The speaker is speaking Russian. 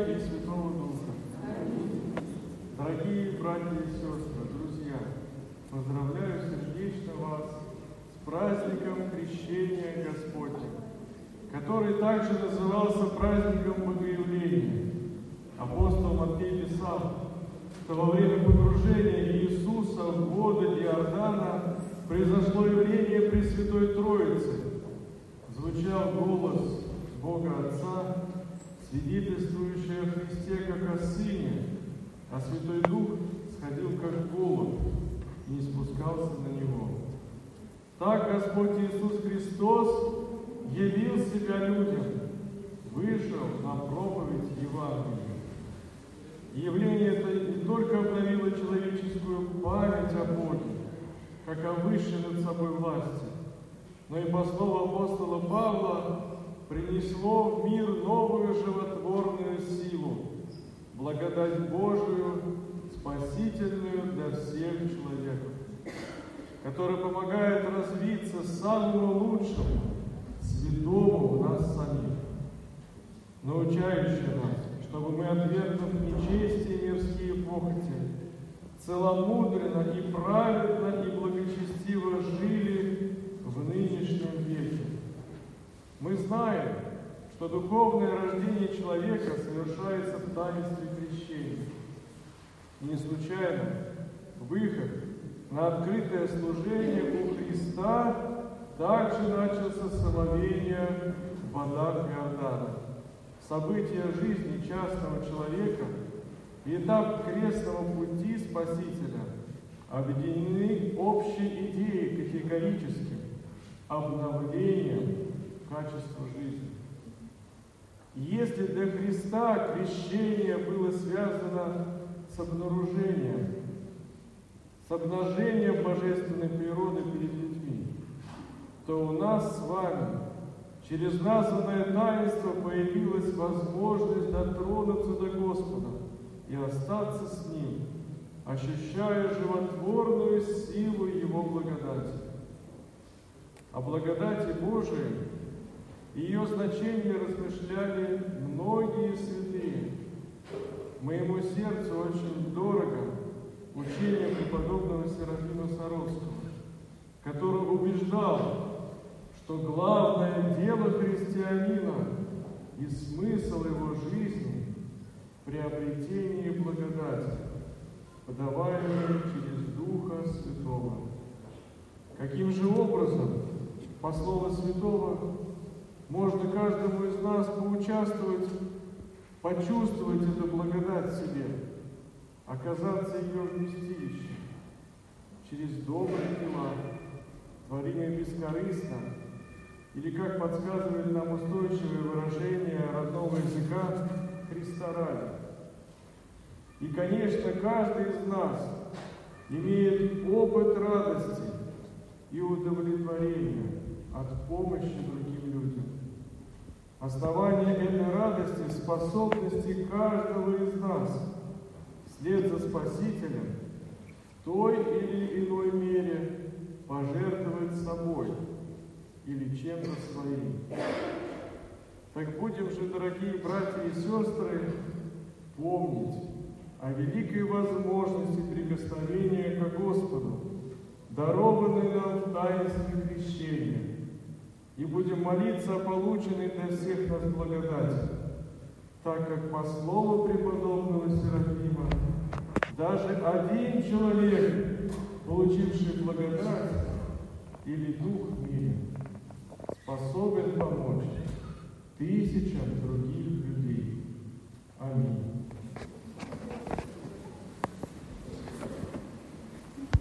и Святого Духа. Дорогие братья и сестры, друзья, поздравляю сердечно вас с праздником Крещения Господня, который также назывался праздником Богоявления. Апостол Матфей писал, что во время погружения Иисуса в воды Иордана произошло явление Пресвятой Троицы. Звучал голос Бога Отца, свидетельствующий о Христе как о Сыне, а Святой Дух сходил как голубь и не спускался на Него. Так Господь Иисус Христос явил себя людям, вышел на проповедь Евангелия. Явление это не только обновило человеческую память о Боге, как о высшей над собой власти, но и по слову апостола Павла принесло в мир новую животворную силу, благодать Божию, спасительную для всех человеков, которая помогает развиться самому лучшему, святому в нас самих, научающая нас, чтобы мы, отвергнув нечестие и мирские похоти, целомудренно и праведно и благочестиво жили в нынешнем веке. Мы знаем, что духовное рождение человека совершается в таинстве крещения. И не случайно выход на открытое служение у Христа также начался с омовения в водах Иордана. События жизни частного человека и этап крестного пути Спасителя объединены общей идеей категорическим обновлением качества жизни. Если для Христа крещение было связано с обнаружением, с обнажением божественной природы перед людьми, то у нас с вами через названное таинство появилась возможность дотронуться до Господа и остаться с Ним, ощущая животворную силу Его благодати. О благодати Божией и ее значении размышляли многие святые. Моему сердцу очень дорого учение преподобного Серафима Саровского, который убеждал, что главное дело христианина и смысл его жизни – приобретение благодати, подаваемой через Духа Святого. Каким же образом, по слову Святого, можно каждому из нас поучаствовать, почувствовать эту благодать в себе, оказаться ее вместилищем через добрые дела, творение бескорыстно, или, как подсказывает нам устойчивое выражение родного языка, Христа ради. И, конечно, каждый из нас имеет опыт радости и удовлетворения от помощи другим людям. Основание этой радости – способности каждого из нас вслед за Спасителем в той или иной мере пожертвовать собой или чем-то своим. Так будем же, дорогие братья и сестры, помнить о великой возможности прикосновения к Господу, дарованной нам в таинстве крещения, и будем молиться о полученной для всех нас благодати, так как по слову преподобного Серафима даже один человек, получивший благодать или дух в мире, способен помочь тысячам других людей. Аминь.